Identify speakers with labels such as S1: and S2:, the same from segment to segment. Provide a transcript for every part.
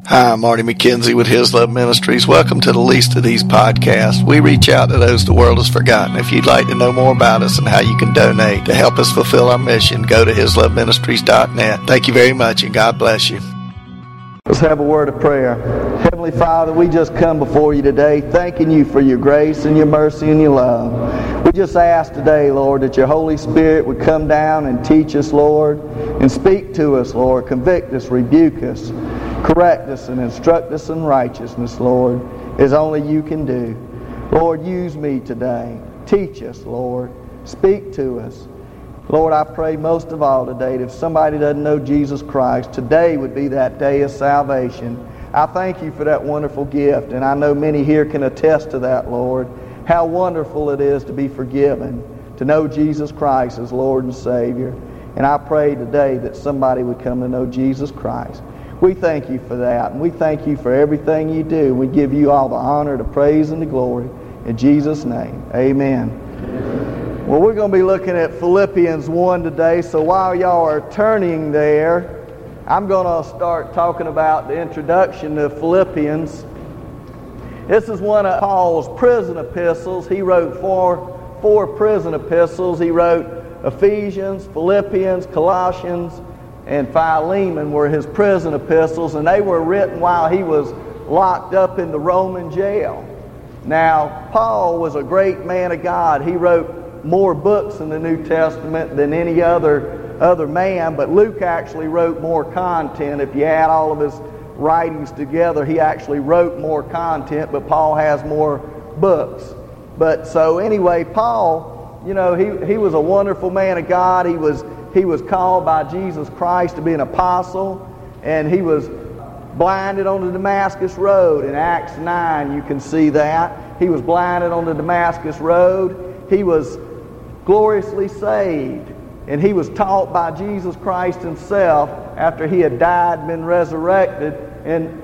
S1: Hi, I'm Marty McKenzie with His Love Ministries. Welcome to the Least of These podcasts. We reach out to those the world has forgotten. If you'd like to know more about us and how you can donate to help us fulfill our mission, go to hisloveministries.net. Thank you very much, and God bless you.
S2: Let's have a word of prayer. Heavenly Father, we just come before you today, thanking you for your grace and your mercy and your love. We just ask today, Lord, that your Holy Spirit would come down and teach us, Lord, and speak to us, Lord, convict us, rebuke us, correct us, and instruct us in righteousness, Lord, as only you can do. Lord, use me today. Teach us, Lord. Speak to us. Lord, I pray most of all today that if somebody doesn't know Jesus Christ, today would be that day of salvation. I thank you for that wonderful gift, and I know many here can attest to that, Lord. How wonderful it is to be forgiven, to know Jesus Christ as Lord and Savior. And I pray today that somebody would come to know Jesus Christ. We thank you for that, and we thank you for everything you do. We give you all the honor, the praise, and the glory. In Jesus' name, amen. Well, we're going to be looking at Philippians 1 today, so while y'all are turning there, I'm going to start talking about the introduction to Philippians. This is one of Paul's prison epistles. He wrote four prison epistles. He wrote Ephesians, Philippians, Colossians, and Philemon were his prison epistles, and they were written while he was locked up in the Roman jail. Now, Paul was a great man of God. He wrote more books in the New Testament than any other man, but Luke actually wrote more content. If you add all of his writings together, he actually wrote more content, but Paul has more books. But so anyway, Paul, you know, he was a wonderful man of God. He was called by Jesus Christ to be an apostle, and he was blinded on the Damascus Road. In Acts 9, you can see that. He was blinded on the Damascus Road. He was gloriously saved, and he was taught by Jesus Christ himself after he had died and been resurrected in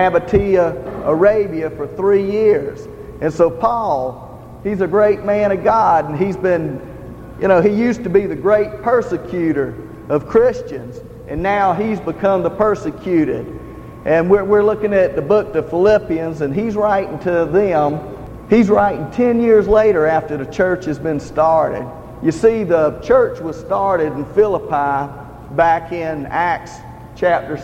S2: Nabatea, Arabia for 3 years. And so Paul, he's a great man of God, and he's been, you know, he used to be the great persecutor of Christians, and now he's become the persecuted. And we're looking at the book of Philippians, and he's writing to them. He's writing 10 years later after the church has been started. You see, the church was started in Philippi back in Acts chapter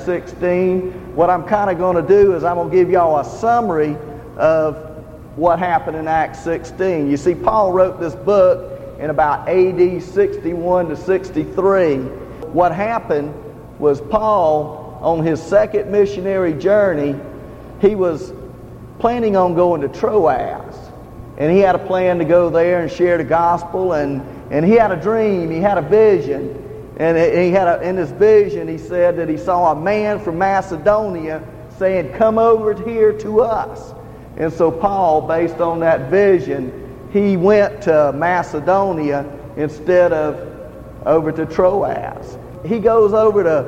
S2: 16. What I'm kind of going to do is I'm going to give y'all a summary of what happened in Acts 16. You see, Paul wrote this book in about AD 61 to 63. What happened was Paul, on his second missionary journey, he was planning on going to Troas. And he had a plan to go there and share the gospel. And he had a dream, he had a vision. And in his vision, he said that he saw a man from Macedonia saying, "Come over here to us." And so Paul, based on that vision, he went to Macedonia instead of over to Troas. He goes over to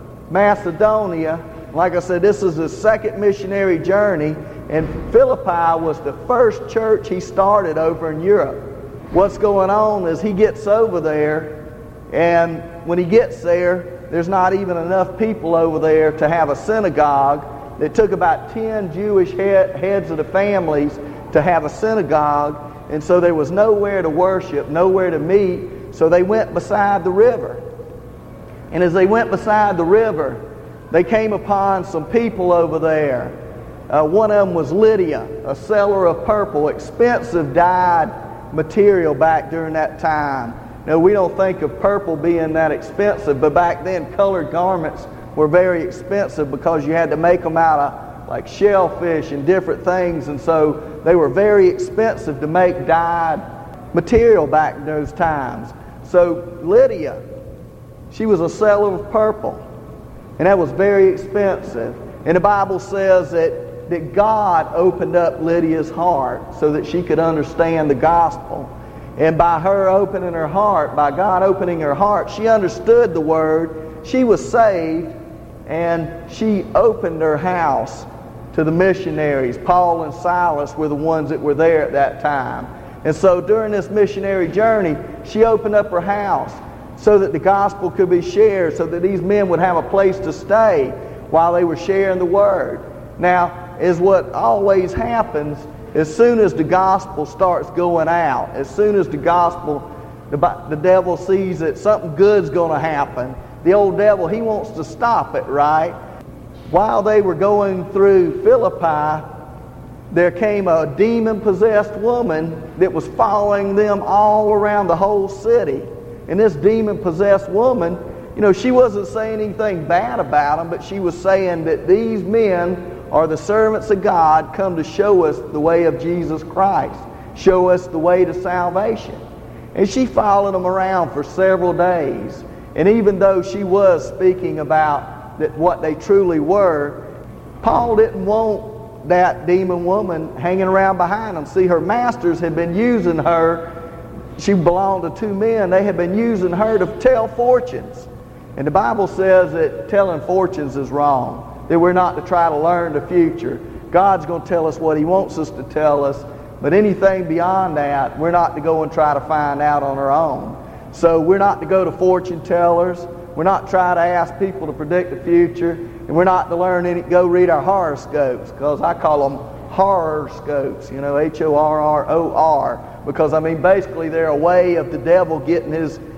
S2: Macedonia. Like I said, this is his second missionary journey, and Philippi was the first church he started over in Europe. What's going on is he gets over there, and when he gets there, there's not even enough people over there to have a synagogue. It took about 10 Jewish heads of the families to have a synagogue, and so there was nowhere to worship, nowhere to meet, so they went beside the river. And as they went beside the river, they came upon some people over there. One of them was Lydia, a seller of purple, expensive dyed material back during that time. Now, we don't think of purple being that expensive, but back then colored garments were very expensive because you had to make them out of like shellfish and different things, and so they were very expensive to make dyed material back in those times. So Lydia, she was a seller of purple, and that was very expensive. And the Bible says that God opened up Lydia's heart so that she could understand the gospel. And by her opening her heart, by God opening her heart, she understood the word, she was saved, and she opened her house to the missionaries. Paul and Silas were the ones that were there at that time. And so during this missionary journey, she opened up her house so that the gospel could be shared, so that these men would have a place to stay. while they were sharing the Word. Now, is what always happens, as soon as the gospel starts going out, as soon as the gospel, the devil sees that something good's going to happen, the old devil, he wants to stop it, right? While they were going through Philippi, there came a demon-possessed woman that was following them all around the whole city. And this demon-possessed woman, she wasn't saying anything bad about them, but she was saying that these men are the servants of God come to show us the way of Jesus Christ, show us the way to salvation. And she followed them around for several days. And even though she was speaking about that what they truly were, Paul didn't want that demon woman hanging around behind them. See, her masters had been using her. She belonged to two men. They had been using her to tell fortunes. And the Bible says that telling fortunes is wrong, that we're not to try to learn the future. God's going to tell us what He wants us to tell us, but anything beyond that, we're not to go and try to find out on our own. So we're not to go to fortune tellers. We're not to try to ask people to predict the future. And we're not to go read our horoscopes, because I call them horoscopes, Horror, because basically they're a way of the devil getting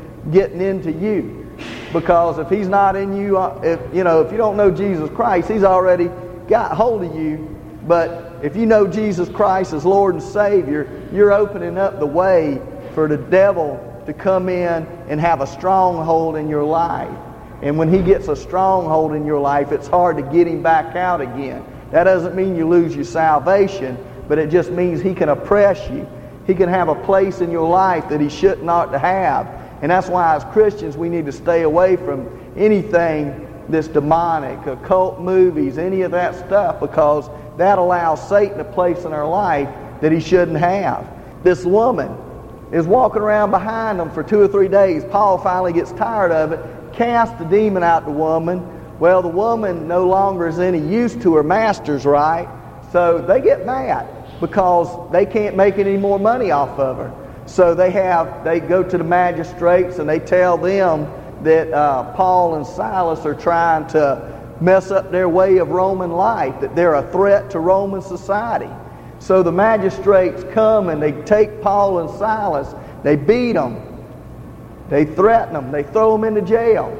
S2: into you. Because if he's not in you, if you don't know Jesus Christ, he's already got hold of you. But if you know Jesus Christ as Lord and Savior, you're opening up the way for the devil to come in and have a stronghold in your life. And when he gets a stronghold in your life, it's hard to get him back out again. That doesn't mean you lose your salvation, but it just means he can oppress you. He can have a place in your life that he should not to have. And that's why as Christians we need to stay away from anything that's demonic, occult movies, any of that stuff, because that allows Satan a place in our life that he shouldn't have. This woman is walking around behind them for 2 or 3 days. Paul finally gets tired of it, casts the demon out the woman. Well, the woman no longer is any use to her masters, right? So they get mad because they can't make any more money off of her. So they go to the magistrates and they tell them that Paul and Silas are trying to mess up their way of Roman life, that they're a threat to Roman society. So the magistrates come and they take Paul and Silas, they beat them, they threaten them, they throw them into jail.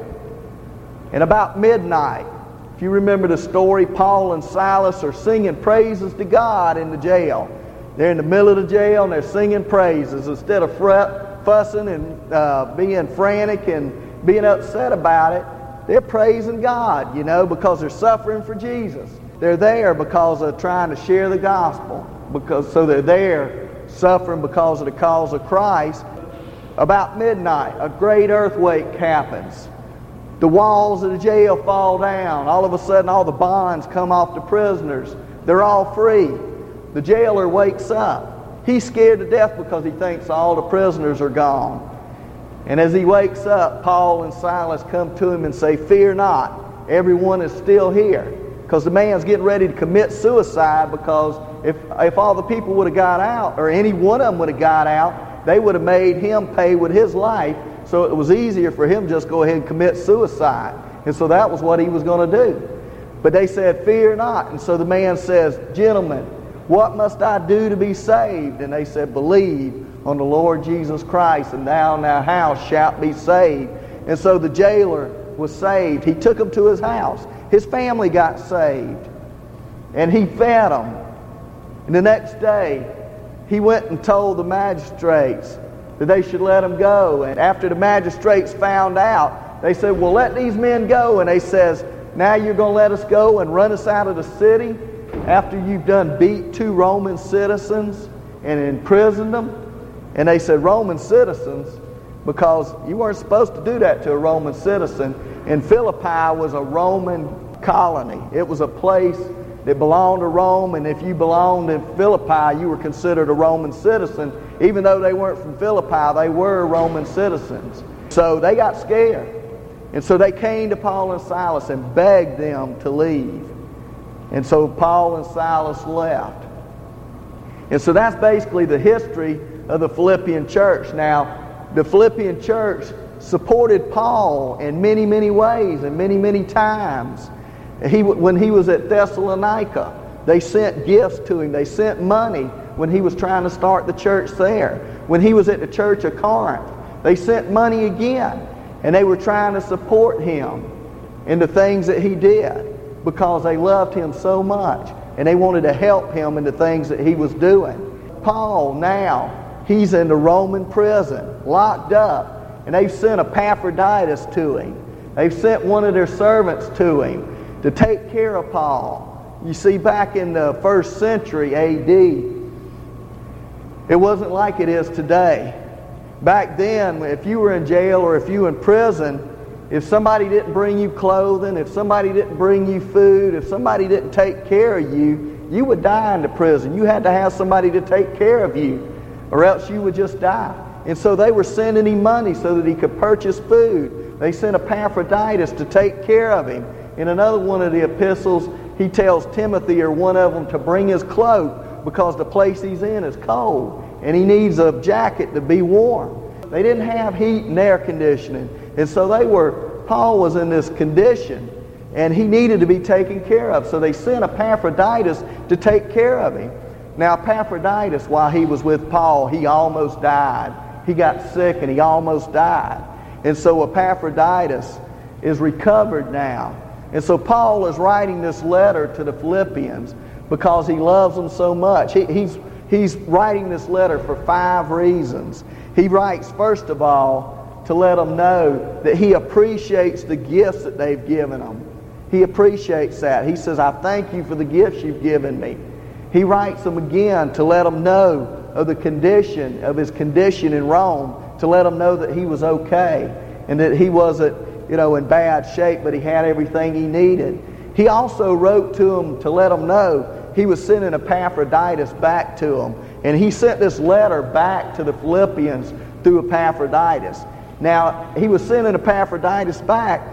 S2: And about midnight, if you remember the story, Paul and Silas are singing praises to God in the jail. They're in the middle of the jail and they're singing praises. Instead of fussing and being frantic and being upset about it, they're praising God, because they're suffering for Jesus. They're there because of trying to share the gospel. So they're there suffering because of the cause of Christ. About midnight, a great earthquake happens. The walls of the jail fall down. All of a sudden, all the bonds come off the prisoners. They're all free. The jailer wakes up. He's scared to death because he thinks all the prisoners are gone. And as he wakes up, Paul and Silas come to him and say, "Fear not, everyone is still here." Because the man's getting ready to commit suicide, because if all the people would have got out, or any one of them would have got out, they would have made him pay with his life. So it was easier for him just go ahead and commit suicide. And so that was what he was going to do. But they said, "Fear not." And so the man says, "Gentlemen, what must I do to be saved?" And they said, "Believe on the Lord Jesus Christ, and thou and thy house shalt be saved." And so the jailer was saved. He took him to his house. His family got saved. And he fed them. And the next day, he went and told the magistrates that they should let him go. And after the magistrates found out, they said, "Well, let these men go." And they says, "Now you're going to let us go and run us out of the city after you've done beat 2 Roman citizens and imprisoned them?" And they said, "Roman citizens?" Because you weren't supposed to do that to a Roman citizen. And Philippi was a Roman colony. It was a place that belonged to Rome, and if you belonged in Philippi, you were considered a Roman citizen. Even though they weren't from Philippi, they were Roman citizens. So they got scared. And so they came to Paul and Silas and begged them to leave. And so Paul and Silas left. And so that's basically the history of the Philippian church. Now, the Philippian church supported Paul in many, many ways and many, many times. When he was at Thessalonica, they sent gifts to him. They sent money when he was trying to start the church there. When he was at the church of Corinth, they sent money again. And they were trying to support him in the things that he did because they loved him so much. And they wanted to help him in the things that he was doing. Paul now, he's in the Roman prison, locked up. And they've sent Epaphroditus to him. They've sent one of their servants to him to take care of Paul. You see, back in the 1st century A.D., it wasn't like it is today. Back then, if you were in jail or if you were in prison, if somebody didn't bring you clothing, if somebody didn't bring you food, if somebody didn't take care of you, you would die in the prison. You had to have somebody to take care of you, or else you would just die. And so they were sending him money so that he could purchase food. They sent Epaphroditus to take care of him. In another one of the epistles, he tells Timothy or one of them to bring his cloak because the place he's in is cold and he needs a jacket to be warm. They didn't have heat and air conditioning. And so Paul was in this condition and he needed to be taken care of. So they sent Epaphroditus to take care of him. Now Epaphroditus, while he was with Paul, he almost died. He got sick and he almost died. And so Epaphroditus is recovered now. And so Paul is writing this letter to the Philippians because he loves them so much. He's writing this letter for 5 reasons. He writes, first of all, to let them know that he appreciates the gifts that they've given him. He appreciates that. He says, I thank you for the gifts you've given me. He writes them again to let them know of his condition in Rome, to let them know that he was okay and that he wasn't, in bad shape, but he had everything he needed. He also wrote to them to let them know he was sending Epaphroditus back to them. And he sent this letter back to the Philippians through Epaphroditus. Now, he was sending Epaphroditus back,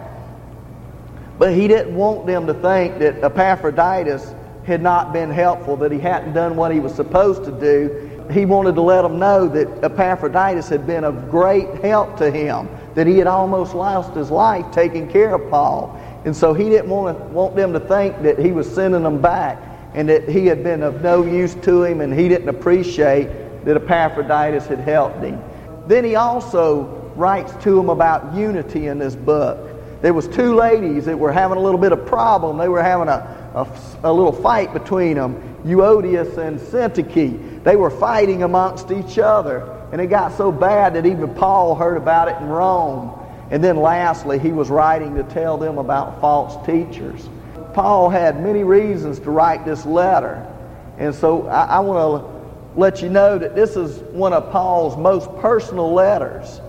S2: but he didn't want them to think that Epaphroditus had not been helpful, that he hadn't done what he was supposed to do. He wanted to let them know that Epaphroditus had been of great help to him, that he had almost lost his life taking care of Paul. And so he didn't want them to think that he was sending them back and that he had been of no use to him, and he didn't appreciate that Epaphroditus had helped him. Then he also writes to them about unity in this book. There was 2 ladies that were having a little bit of problem. They were having a little fight between them, Euodias and Syntyche. They were fighting amongst each other, and it got so bad that even Paul heard about it in Rome. And then lastly, he was writing to tell them about false teachers. Paul had many reasons to write this letter. And so I want to let you know that this is one of Paul's most personal letters.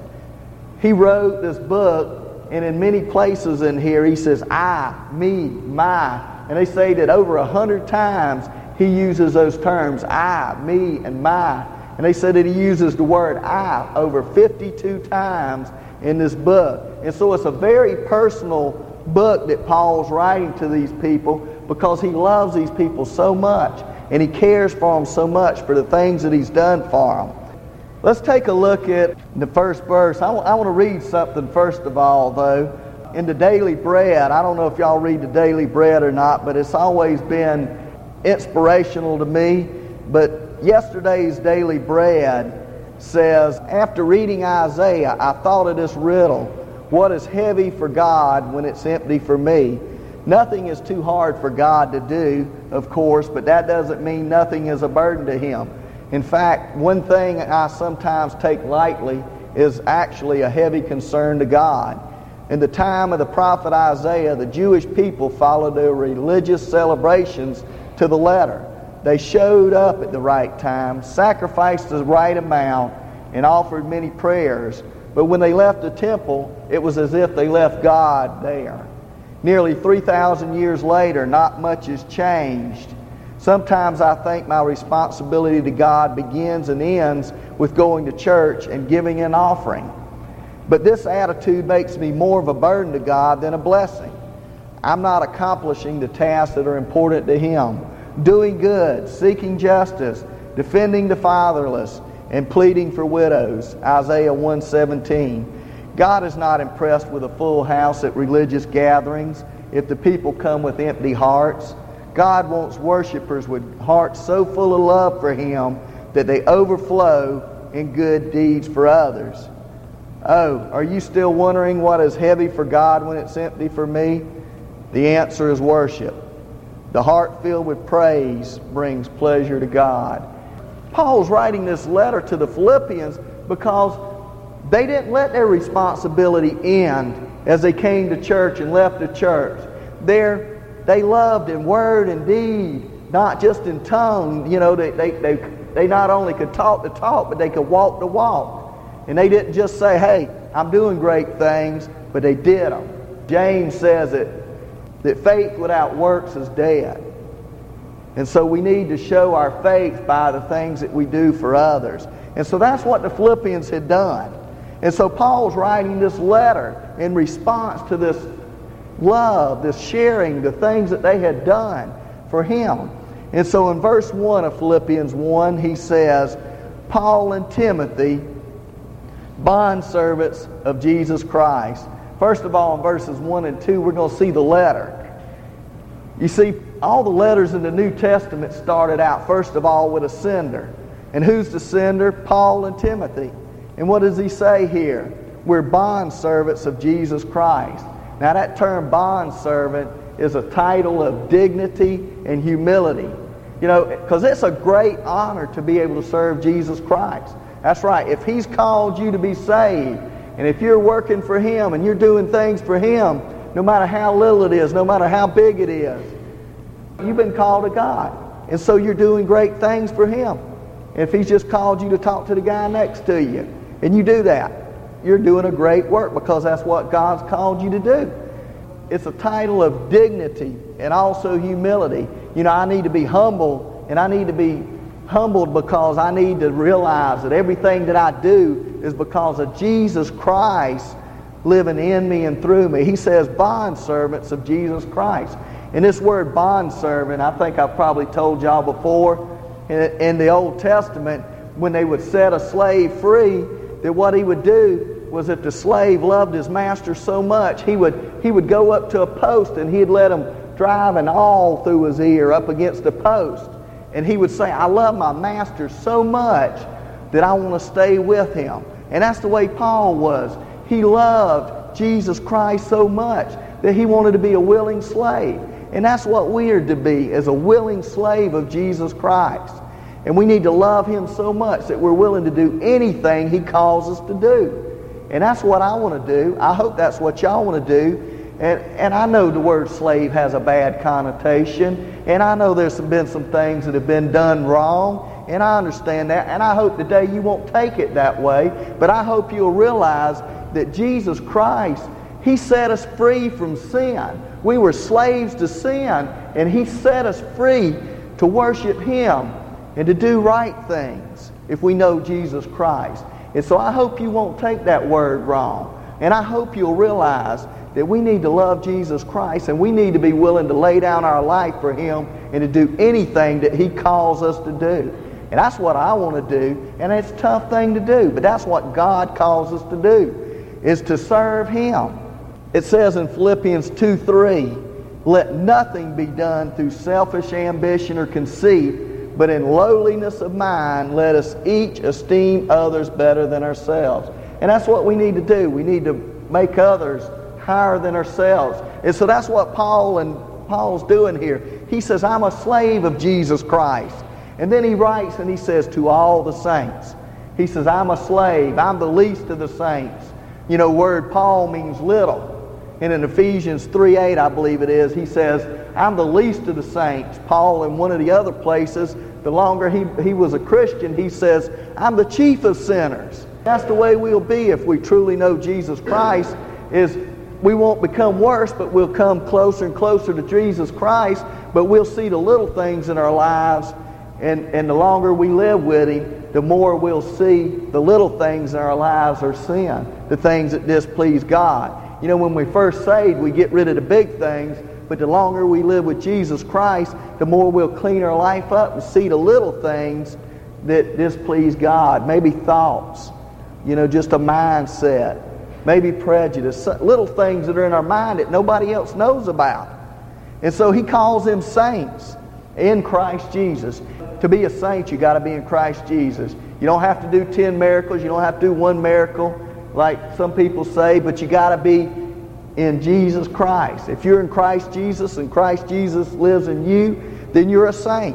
S2: He wrote this book, and in many places in here he says, I, me, my. And they say that over 100 times he uses those terms, I, me, and my. And they said that he uses the word I over 52 times in this book. And so it's a very personal book that Paul's writing to these people because he loves these people so much and he cares for them so much for the things that he's done for them. Let's take a look at the first verse. I want to read something first of all, though. In the Daily Bread, I don't know if y'all read the Daily Bread or not, but it's always been inspirational to me. But yesterday's Daily Bread says, after reading Isaiah, I thought of this riddle. What is heavy for God when it's empty for me? Nothing is too hard for God to do, of course, but that doesn't mean nothing is a burden to Him. In fact, one thing I sometimes take lightly is actually a heavy concern to God. In the time of the prophet Isaiah, the Jewish people followed their religious celebrations to the letter. They showed up at the right time, sacrificed the right amount, and offered many prayers. But when they left the temple, it was as if they left God there. Nearly 3,000 years later, not much has changed. Sometimes I think my responsibility to God begins and ends with going to church and giving an offering. But this attitude makes me more of a burden to God than a blessing. I'm not accomplishing the tasks that are important to Him. Doing good, seeking justice, defending the fatherless, and pleading for widows. Isaiah 1:17. God is not impressed with a full house at religious gatherings. if the people come with empty hearts. God wants worshipers with hearts so full of love for Him that they overflow in good deeds for others. Oh, are you still wondering what is heavy for God when it's empty for me? The answer is worship. The heart filled with praise brings pleasure to God. Paul's writing this letter to the Philippians because they didn't let their responsibility end as they came to church and left the church. They loved in word and deed, not just in tongue. You know, they not only could talk the talk, but they could walk the walk. And they didn't just say, hey, I'm doing great things, but they did them. James says that faith without works is dead. And so we need to show our faith by the things that we do for others. And so that's what the Philippians had done. And so Paul's writing this letter in response to this love, this sharing, the things that they had done for him. And so in verse 1 of Philippians 1, he says, Paul and Timothy, bondservants of Jesus Christ. First of all, in verses 1 and 2, we're going to see the letter. You see, all the letters in the New Testament started out, first of all, with a sender. And who's the sender? Paul and Timothy. And what does he say here? We're bondservants of Jesus Christ. Now that term bondservant is a title of dignity and humility. You know, because it's a great honor to be able to serve Jesus Christ. That's right. If He's called you to be saved, and if you're working for Him and you're doing things for Him, no matter how little it is, no matter how big it is, you've been called to God. And so you're doing great things for Him. And if He's just called you to talk to the guy next to you, and you do that, you're doing a great work because that's what God's called you to do. It's a title of dignity and also humility. You know, I need to be humble, and I need to be humbled because I need to realize that everything that I do is because of Jesus Christ living in me and through me. He says bondservants of Jesus Christ. And this word bondservant, I think I've probably told y'all before, in the Old Testament, when they would set a slave free, that what he would do was if the slave loved his master so much, he would go up to a post and he'd let him drive an awl through his ear up against the post. And he would say, I love my master so much that I want to stay with him. And that's the way Paul was. He loved Jesus Christ so much that he wanted to be a willing slave. And that's what we are to be, as a willing slave of Jesus Christ. And we need to love Him so much that we're willing to do anything He calls us to do. And that's what I want to do. I hope that's what y'all want to do. And I know the word slave has a bad connotation. And I know there's been some things that have been done wrong. And I understand that. And I hope today you won't take it that way. But I hope you'll realize that Jesus Christ, He set us free from sin. We were slaves to sin. And He set us free to worship Him and to do right things if we know Jesus Christ. And so I hope you won't take that word wrong. And I hope you'll realize that we need to love Jesus Christ and we need to be willing to lay down our life for Him and to do anything that He calls us to do. And that's what I want to do. And it's a tough thing to do, but that's what God calls us to do, is to serve Him. It says in Philippians 2:3, let nothing be done through selfish ambition or conceit, but in lowliness of mind, let us each esteem others better than ourselves. And that's what we need to do. We need to make others higher than ourselves. And so that's what Paul's doing here. He says, I'm a slave of Jesus Christ. And then he writes and he says, to all the saints. He says, I'm a slave. I'm the least of the saints. You know, word Paul means little. And in Ephesians 3:8, I believe it is, he says, I'm the least of the saints. Paul, in one of the other places, the longer he was a Christian, he says, I'm the chief of sinners. That's the way we'll be if we truly know Jesus Christ, is we won't become worse, but we'll come closer and closer to Jesus Christ, but we'll see the little things in our lives, and the longer we live with Him, the more we'll see the little things in our lives are sin, the things that displease God. You know, when we first saved, we get rid of the big things, but the longer we live with Jesus Christ, the more we'll clean our life up and see the little things that displease God. Maybe thoughts, you know, just a mindset. maybe prejudice, little things that are in our mind that nobody else knows about. And so he calls them saints in Christ Jesus. To be a saint, you got to be in Christ Jesus. You don't have to do 10 miracles. You don't have to do one miracle like some people say, but you got to be in Jesus Christ. If you're in Christ Jesus and Christ Jesus lives in you, then you're a saint.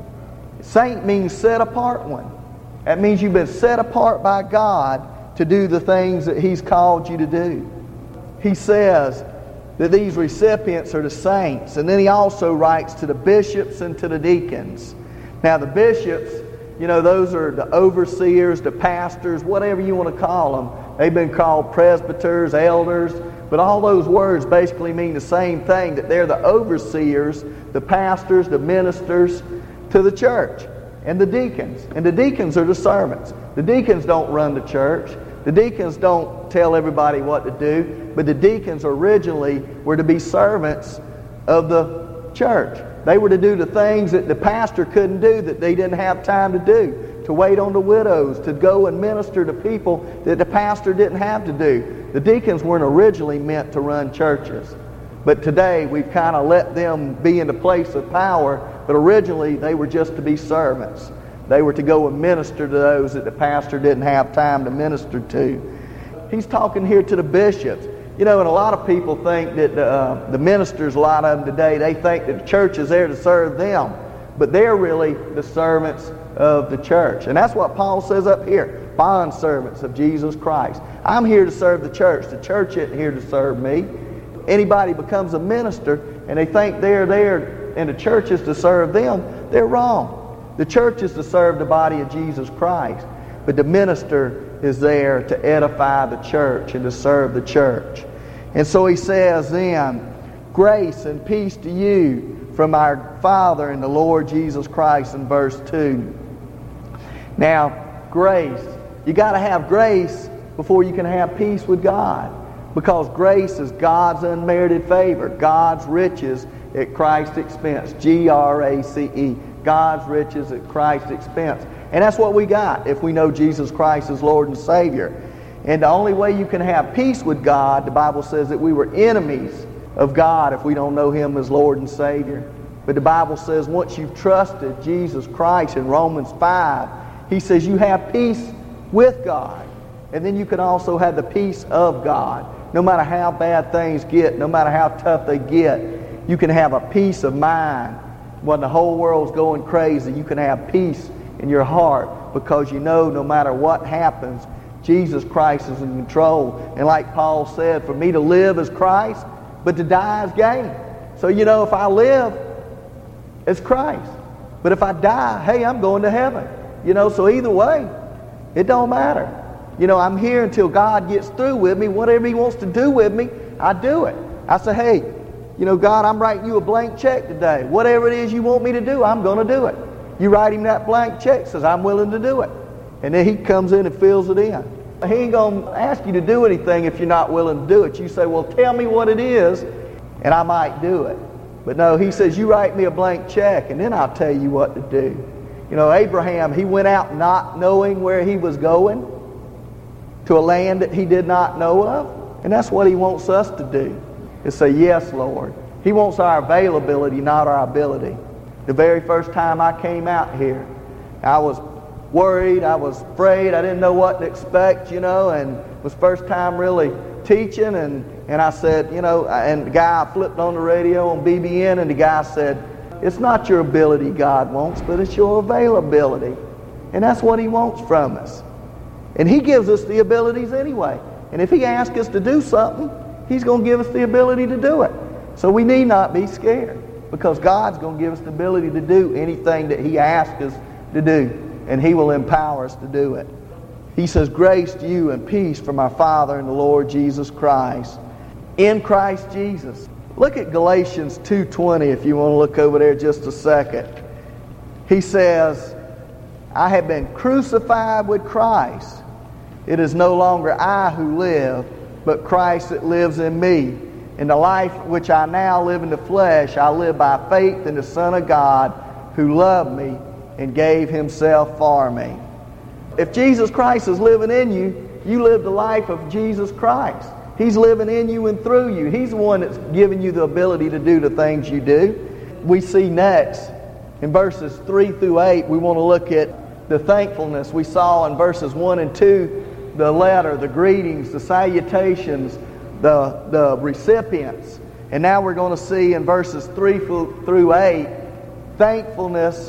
S2: Saint means set apart one. That means you've been set apart by God to do the things that He's called you to do. He says that these recipients are the saints. And then he also writes to the bishops and to the deacons. Now the bishops, those are the overseers, the pastors, whatever you want to call them. They've been called presbyters, elders, but all those words basically mean the same thing, that they're the overseers, the pastors, the ministers to the church, and the deacons. And the deacons are the servants. The deacons don't run the church. The deacons don't tell everybody what to do, but the deacons originally were to be servants of the church. They were to do the things that the pastor couldn't do, that they didn't have time to do, to wait on the widows, to go and minister to people that the pastor didn't have to do. The deacons weren't originally meant to run churches, but today we've kind of let them be in the place of power, but originally they were just to be servants. They were to go and minister to those that the pastor didn't have time to minister to. He's talking here to the bishops. And a lot of people think that the ministers, a lot of them today, they think that the church is there to serve them. But they're really the servants of the church. And that's what Paul says up here. Bond servants of Jesus Christ. I'm here to serve the church. The church isn't here to serve me. Anybody becomes a minister and they think they're there and the church is to serve them, they're wrong. The church is to serve the body of Jesus Christ. But the minister is there to edify the church and to serve the church. And so he says then, grace and peace to you from our Father and the Lord Jesus Christ in verse 2. Now, grace. You got to have grace before you can have peace with God. Because grace is God's unmerited favor. God's riches at Christ's expense. G-R-A-C-E. God's riches at Christ's expense. And that's what we got if we know Jesus Christ as Lord and Savior. And the only way you can have peace with God, the Bible says that we were enemies of God if we don't know Him as Lord and Savior. But the Bible says once you've trusted Jesus Christ in Romans 5, He says you have peace with God. And then you can also have the peace of God. No matter how bad things get, no matter how tough they get, you can have a peace of mind. When the whole world's going crazy, you can have peace in your heart because you know no matter what happens, Jesus Christ is in control. And like Paul said, for me to live is Christ, but to die is gain. So if I live, it's Christ. But if I die, hey, I'm going to heaven. So either way, it don't matter. I'm here until God gets through with me. Whatever He wants to do with me, I do it. I say, hey, God, I'm writing you a blank check today. Whatever it is you want me to do, I'm going to do it. You write Him that blank check, says, I'm willing to do it. And then He comes in and fills it in. He ain't going to ask you to do anything if you're not willing to do it. You say, well, tell me what it is, and I might do it. But no, He says, you write me a blank check, and then I'll tell you what to do. Abraham, he went out not knowing where he was going to a land that he did not know of. And that's what He wants us to do, is say, yes, Lord. He wants our availability, not our ability. The very first time I came out here, I was worried, I was afraid, I didn't know what to expect, and it was first time really teaching, and I said, and the guy flipped on the radio on BBN, and the guy said, it's not your ability God wants, but it's your availability. And that's what He wants from us. And He gives us the abilities anyway. And if He asks us to do something, He's going to give us the ability to do it. So we need not be scared, because God's going to give us the ability to do anything that He asks us to do. And He will empower us to do it. He says, grace to you and peace from our Father and the Lord Jesus Christ. In Christ Jesus. Look at Galatians 2:20 if you want to look over there just a second. He says, I have been crucified with Christ. It is no longer I who live, but Christ that lives in me. In the life which I now live in the flesh, I live by faith in the Son of God who loved me and gave Himself for me. If Jesus Christ is living in you, You live the life of Jesus Christ. He's living in you and through you. He's the one that's giving you the ability to do the things you do. We see next, in verses 3 through 8, we want to look at the thankfulness we saw in verses 1 and 2, the letter, the greetings, the salutations, the recipients. And now we're going to see in verses 3 through 8, thankfulness,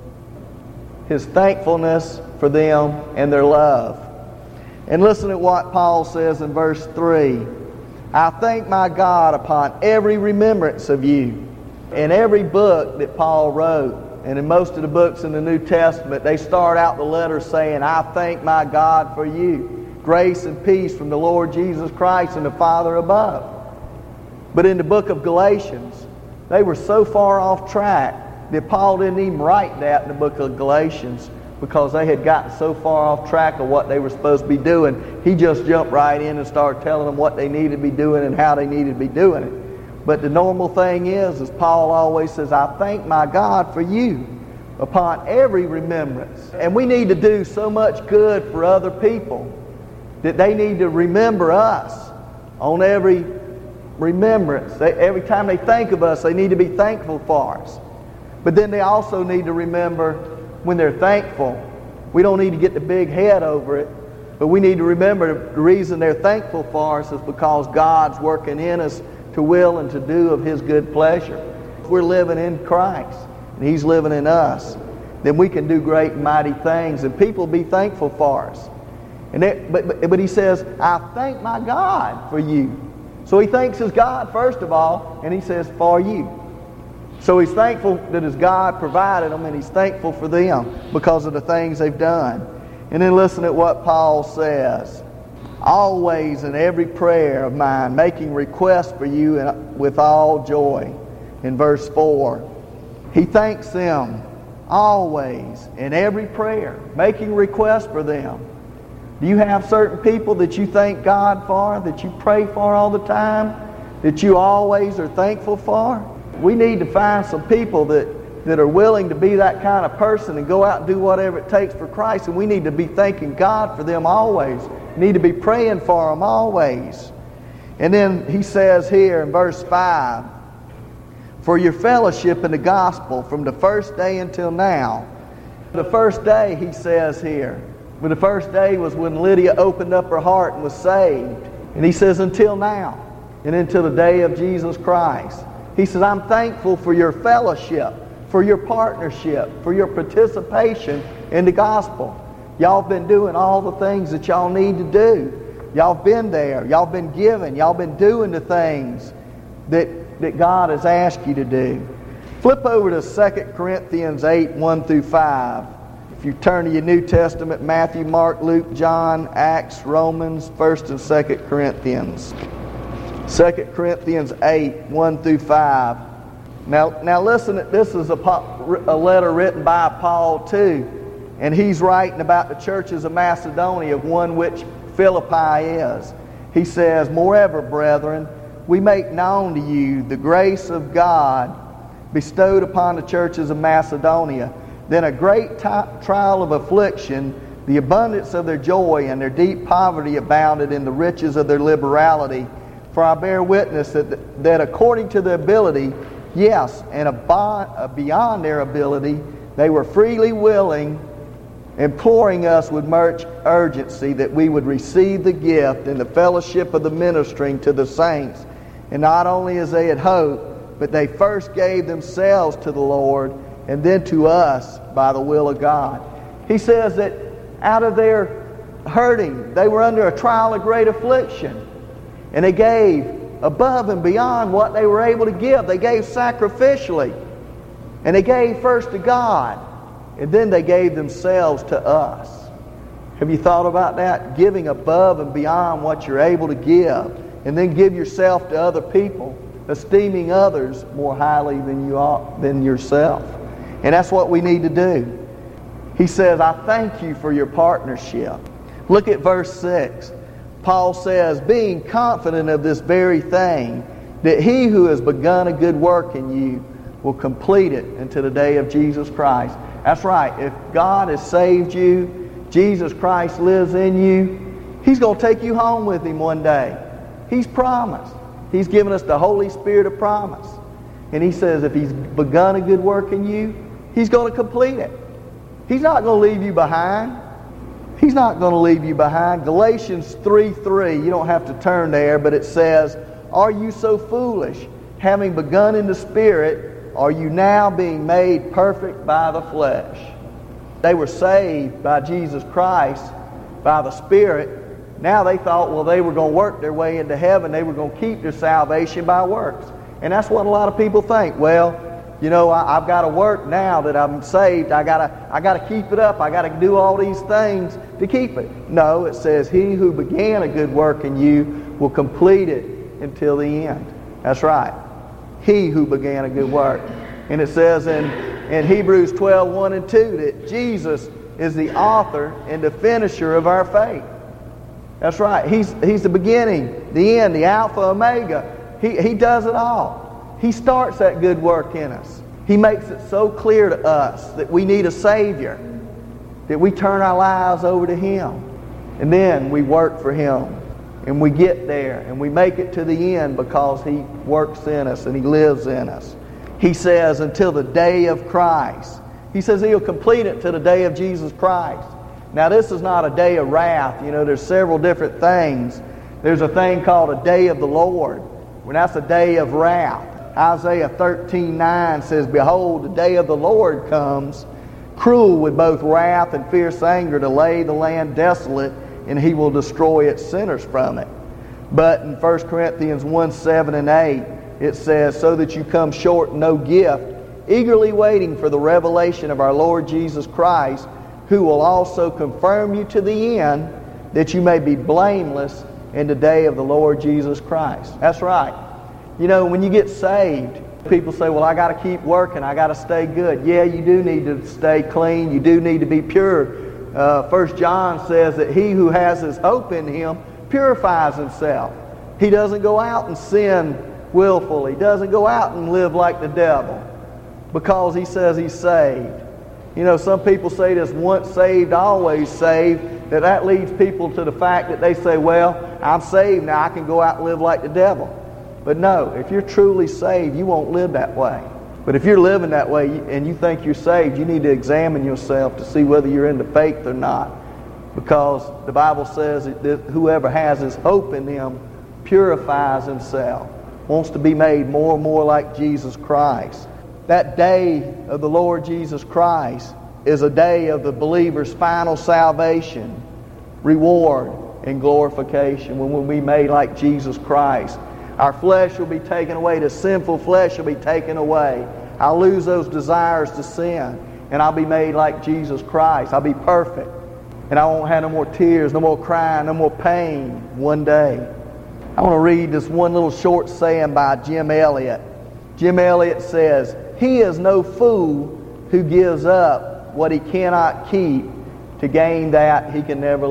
S2: His thankfulness for them and their love. And listen to what Paul says in verse 3. I thank my God upon every remembrance of you. In every book that Paul wrote, and in most of the books in the New Testament, they start out the letter saying, I thank my God for you. Grace and peace from the Lord Jesus Christ and the Father above. But in the book of Galatians, they were so far off track that Paul didn't even write that in the book of Galatians, because they had gotten so far off track of what they were supposed to be doing. He just jumped right in and started telling them what they needed to be doing and how they needed to be doing it. But the normal thing is Paul always says, I thank my God for you upon every remembrance. And we need to do so much good for other people that they need to remember us on every remembrance. Every time they think of us, they need to be thankful for us. But then they also need to remember when they're thankful, we don't need to get the big head over it, but we need to remember the reason they're thankful for us is because God's working in us to will and to do of His good pleasure. If we're living in Christ and He's living in us, then we can do great and mighty things, and people be thankful for us. But he says, I thank my God for you. So he thanks his God first of all, and he says, for you. So he's thankful that his God provided them, and he's thankful for them because of the things they've done. And then listen at what Paul says. Always in every prayer of mine, making requests for you with all joy. In verse 4, he thanks them always in every prayer, making requests for them. Do you have certain people that you thank God for, that you pray for all the time, that you always are thankful for? We need to find some people that are willing to be that kind of person and go out and do whatever it takes for Christ, and we need to be thanking God for them always. We need to be praying for them always. And then he says here in verse 5, for your fellowship in the gospel from the first day until now. The first day, he says here, well, the first day was when Lydia opened up her heart and was saved. And he says until now, and until the day of Jesus Christ. He says, I'm thankful for your fellowship, for your partnership, for your participation in the gospel. Y'all been doing all the things that y'all need to do. Y'all been there. Y'all been giving. Y'all been doing the things that God has asked you to do. Flip over to 2 Corinthians 8, 1 through 5. If you turn to your New Testament, Matthew, Mark, Luke, John, Acts, Romans, 1st and 2nd Corinthians. 2 Corinthians 8, 1 through 5. Now listen, this is a letter written by Paul too. And he's writing about the churches of Macedonia, of one which Philippi is. He says, moreover, brethren, we make known to you the grace of God bestowed upon the churches of Macedonia. Then a great trial of affliction, the abundance of their joy and their deep poverty abounded in the riches of their liberality. For I bear witness that according to their ability, yes, and beyond their ability, they were freely willing, imploring us with much urgency that we would receive the gift and the fellowship of the ministering to the saints. And not only as they had hoped, but they first gave themselves to the Lord and then to us by the will of God. He says that out of their hurting, they were under a trial of great affliction. And they gave above and beyond what they were able to give. They gave sacrificially. And they gave first to God. And then they gave themselves to us. Have you thought about that? Giving above and beyond what you're able to give. And then give yourself to other people, esteeming others more highly than yourself. And that's what we need to do. He says, I thank you for your partnership. Look at verse 6. Paul says, being confident of this very thing, that he who has begun a good work in you will complete it until the day of Jesus Christ. That's right. If God has saved you, Jesus Christ lives in you, He's going to take you home with Him one day. He's promised. He's given us the Holy Spirit of promise. And He says if He's begun a good work in you, He's going to complete it. He's not going to leave you behind. He's not going to leave you behind. Galatians 3:3, you don't have to turn there, but it says, "Are you so foolish? Having begun in the Spirit, are you now being made perfect by the flesh?" They were saved by Jesus Christ, by the Spirit. Now they thought, well, they were going to work their way into heaven. They were going to keep their salvation by works. And that's what a lot of people think. Well, you know, I've got to work now that I'm saved. I got to keep it up. I got to do all these things to keep it. No, it says, "He who began a good work in you will complete it until the end." That's right. He who began a good work. And it says in Hebrews 12:1 and 2 that Jesus is the author and the finisher of our faith. That's right. He's the beginning, the end, the Alpha, Omega. He does it all. He starts that good work in us. He makes it so clear to us that we need a Savior, that we turn our lives over to Him. And then we work for Him. And we get there and we make it to the end because He works in us and He lives in us. He says until the day of Christ. He says He'll complete it to the day of Jesus Christ. Now this is not a day of wrath. You know, there's several different things. There's a thing called a day of the Lord. Well, that's a day of wrath. Isaiah 13:9 says, "Behold, the day of the Lord comes, cruel with both wrath and fierce anger, to lay the land desolate, and He will destroy its sinners from it." But in 1 Corinthians 1:7 and 8, it says, "So that you come short in no gift, eagerly waiting for the revelation of our Lord Jesus Christ, who will also confirm you to the end, that you may be blameless in the day of the Lord Jesus Christ." That's right. You know, when you get saved, people say, well, I got to keep working. I got to stay good. Yeah, you do need to stay clean. You do need to be pure. 1 John says that he who has his hope in Him purifies himself. He doesn't go out and sin willfully. He doesn't go out and live like the devil because he says he's saved. You know, some people say this once saved, always saved, that leads people to the fact that they say, well, I'm saved now, I can go out and live like the devil. But no, if you're truly saved, you won't live that way. But if you're living that way and you think you're saved, you need to examine yourself to see whether you're in the faith or not. Because the Bible says that whoever has his hope in Him purifies himself, wants to be made more and more like Jesus Christ. That day of the Lord Jesus Christ is a day of the believer's final salvation, reward, and glorification when we'll be made like Jesus Christ. Our flesh will be taken away. The sinful flesh will be taken away. I'll lose those desires to sin, and I'll be made like Jesus Christ. I'll be perfect, and I won't have no more tears, no more crying, no more pain one day. I want to read this one little short saying by Jim Elliot. Jim Elliot says, "He is no fool who gives up what he cannot keep to gain that which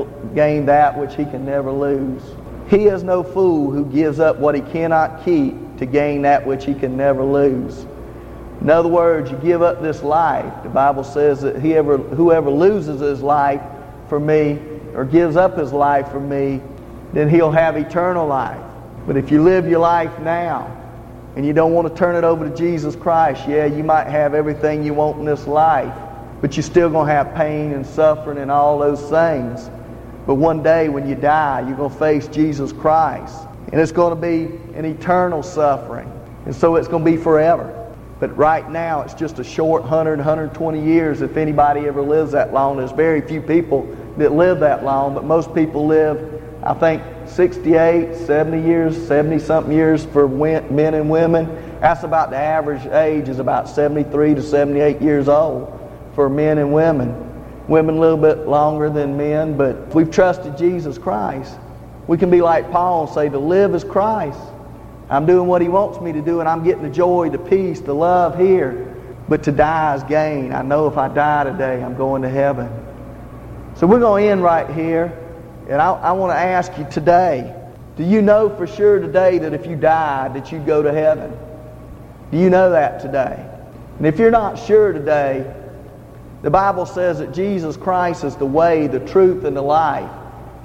S2: he can never lose." He is no fool who gives up what he cannot keep to gain that which he can never lose. In other words, you give up this life. The Bible says that whoever loses his life for me, or gives up his life for me, then he'll have eternal life. But if you live your life now, and you don't want to turn it over to Jesus Christ, yeah, you might have everything you want in this life, but you're still going to have pain and suffering and all those things. But one day when you die, you're going to face Jesus Christ. And it's going to be an eternal suffering. And so it's going to be forever. But right now, it's just a short 100, 120 years if anybody ever lives that long. There's very few people that live that long, but most people live, I think, 68, 70 years, 70-something years for men and women. That's about the average age, is about 73 to 78 years old for men and women. Women a little bit longer than men, but if we've trusted Jesus Christ, we can be like Paul and say, to live is Christ. I'm doing what He wants me to do, and I'm getting the joy, the peace, the love here. But to die is gain. I know if I die today, I'm going to heaven. So we're going to end right here. And I want to ask you today, do you know for sure today that if you died that you'd go to heaven? Do you know that today? And if you're not sure today, the Bible says that Jesus Christ is the way, the truth, and the life.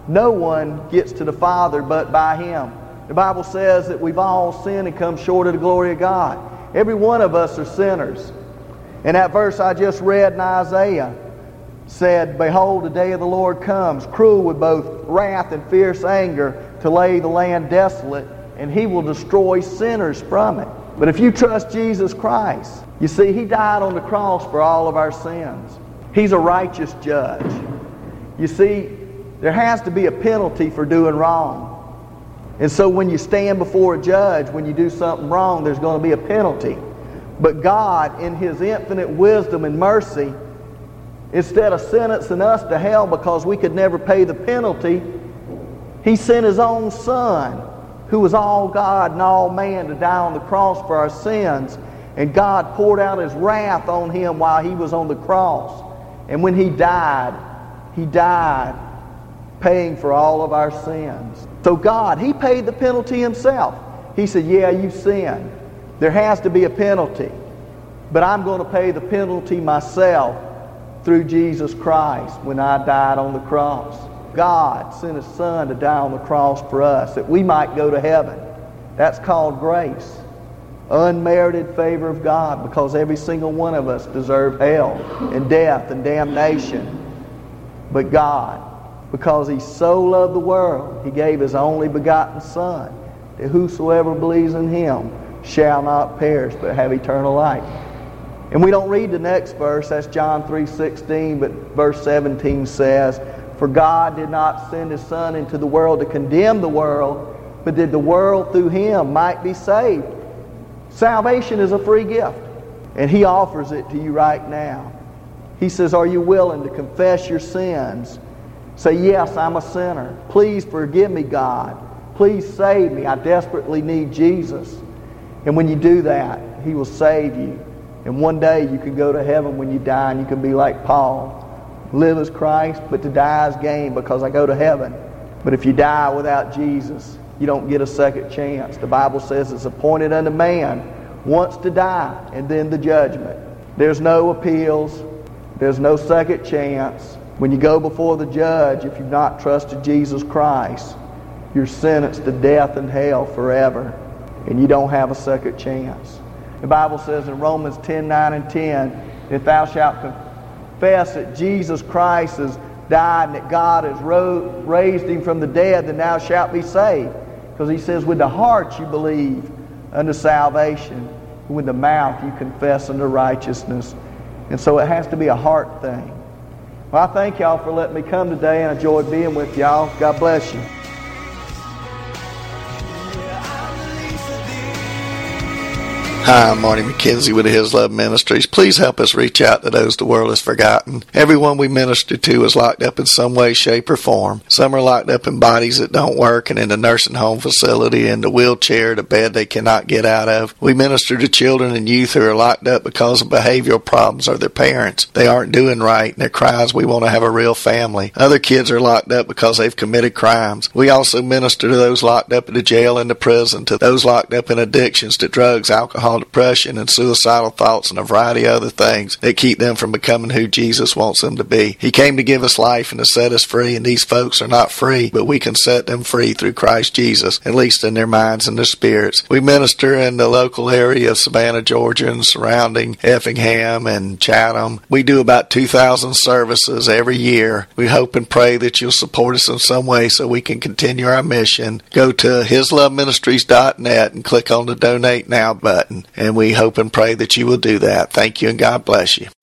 S2: No one gets to the Father but by Him. The Bible says that we've all sinned and come short of the glory of God. Every one of us are sinners. And that verse I just read in Isaiah said, "Behold, the day of the Lord comes, cruel with both wrath and fierce anger, to lay the land desolate, and He will destroy sinners from it." But if you trust Jesus Christ, you see, He died on the cross for all of our sins. He's a righteous judge. You see, there has to be a penalty for doing wrong. And so when you stand before a judge, when you do something wrong, there's going to be a penalty. But God, in His infinite wisdom and mercy, instead of sentencing us to hell because we could never pay the penalty, He sent His own Son, who was all God and all man, to die on the cross for our sins. And God poured out His wrath on Him while He was on the cross. And when He died paying for all of our sins. So God, He paid the penalty Himself. He said, yeah, you sinned. There has to be a penalty. But I'm going to pay the penalty myself through Jesus Christ when I died on the cross. God sent His Son to die on the cross for us that we might go to heaven. That's called grace. Unmerited favor of God, because every single one of us deserve hell and death and damnation. But God, because He so loved the world, He gave His only begotten Son, that whosoever believes in Him shall not perish but have eternal life. And we don't read the next verse, that's John 3:16, but verse 17 says, "For God did not send His Son into the world to condemn the world, but that the world through Him might be saved." Salvation is a free gift, and He offers it to you right now. He says, are you willing to confess your sins? Say, yes, I'm a sinner. Please forgive me, God. Please save me. I desperately need Jesus. And when you do that, He will save you. And one day you can go to heaven when you die, and you can be like Paul. Live as Christ, but to die is gain, because I go to heaven. But if you die without Jesus, you don't get a second chance. The Bible says it's appointed unto man once to die, and then the judgment. There's no appeals. There's no second chance. When you go before the judge, if you've not trusted Jesus Christ, you're sentenced to death and hell forever, and you don't have a second chance. The Bible says in Romans 10:9 and 10, if thou shalt confess that Jesus Christ has died and that God has raised Him from the dead, then thou shalt be saved. Because He says, with the heart you believe unto salvation, and with the mouth you confess unto righteousness. And so it has to be a heart thing. Well, I thank y'all for letting me come today, and I enjoyed being with y'all. God bless you.
S1: Hi, I'm Marty McKenzie with His Love Ministries. Please help us reach out to those the world has forgotten. Everyone we minister to is locked up in some way, shape, or form. Some are locked up in bodies that don't work and in a nursing home facility, in the wheelchair, the bed they cannot get out of. We minister to children and youth who are locked up because of behavioral problems or their parents. They aren't doing right, and their cries, we want to have a real family. Other kids are locked up because they've committed crimes. We also minister to those locked up in the jail and the prison, to those locked up in addictions to drugs, alcohol, depression, and suicidal thoughts, and a variety of other things that keep them from becoming who Jesus wants them to be. He came to give us life and to set us free, and these folks are not free, but we can set them free through Christ Jesus, at least in their minds and their spirits. We minister in the local area of Savannah, Georgia, and surrounding Effingham and Chatham. We do about 2,000 services every year. We hope and pray that you'll support us in some way so we can continue our mission. Go to hisloveministries.net and click on the Donate Now button. And we hope and pray that you will do that. Thank you, and God bless you.